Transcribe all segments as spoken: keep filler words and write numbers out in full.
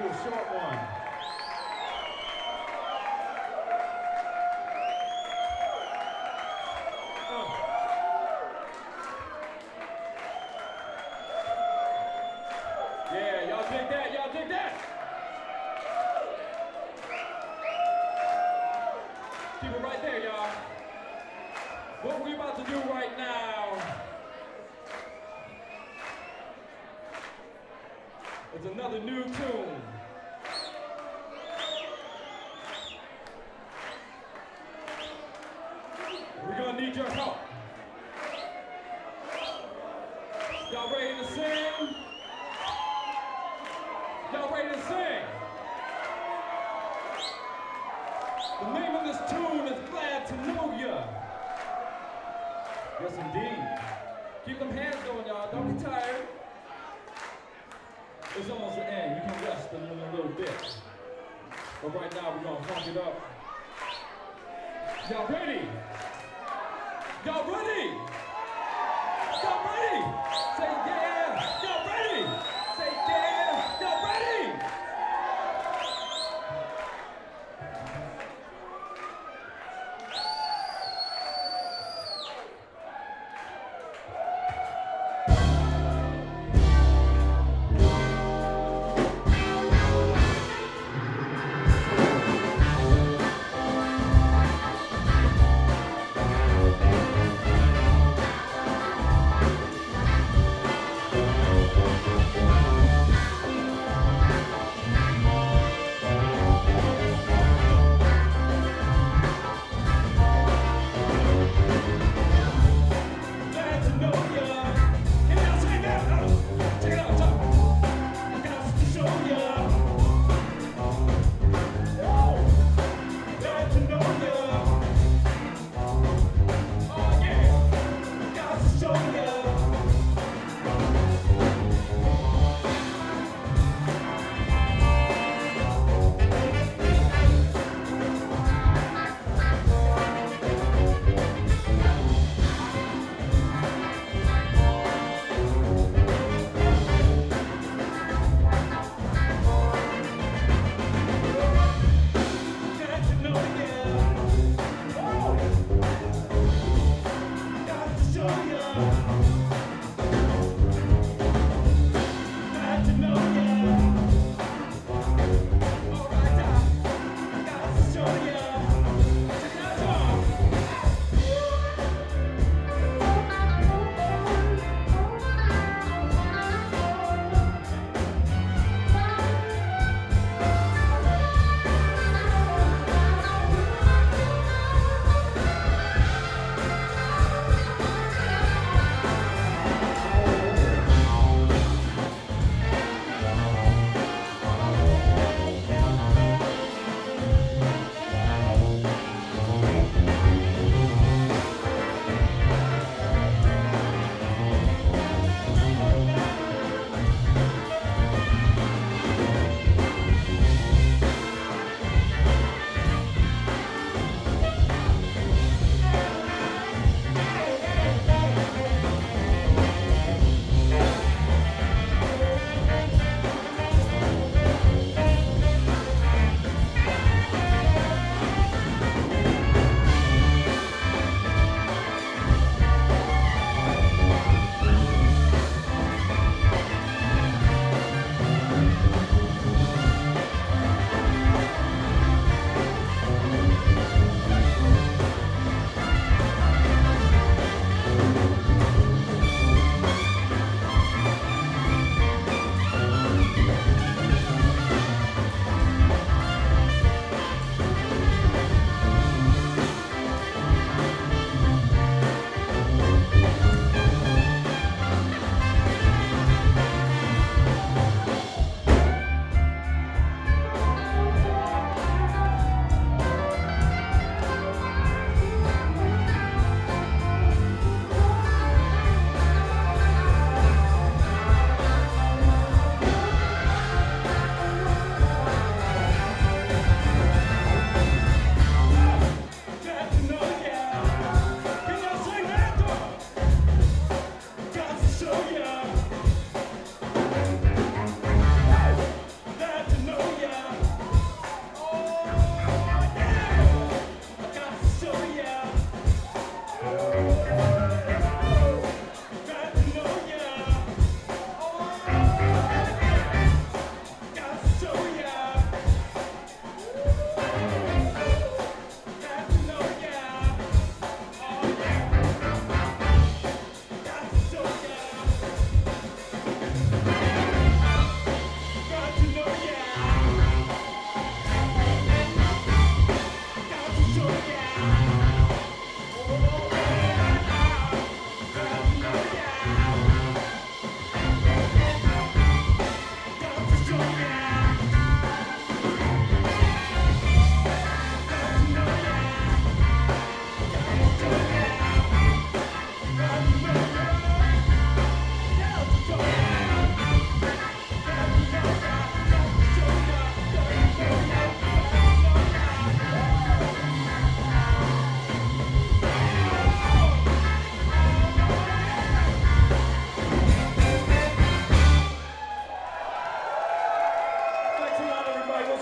a short one. Yeah, y'all dig that? Y'all dig that? Keep it right there, y'all. What we're about to do right now is another new tune. We're gonna need your help. Y'all ready to sing? Y'all ready to sing? The name of this tune is Glad to Know Ya. Yes, indeed. Keep them hands going, y'all. Don't be tired. It's almost the end. You can rest in a little bit. But right now, we're gonna funk it up. Y'all ready? Y'all ready? Y'all ready? Say yeah. Y'all ready? Say yeah. Y'all ready?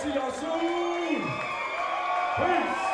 See y'all soon. Peace.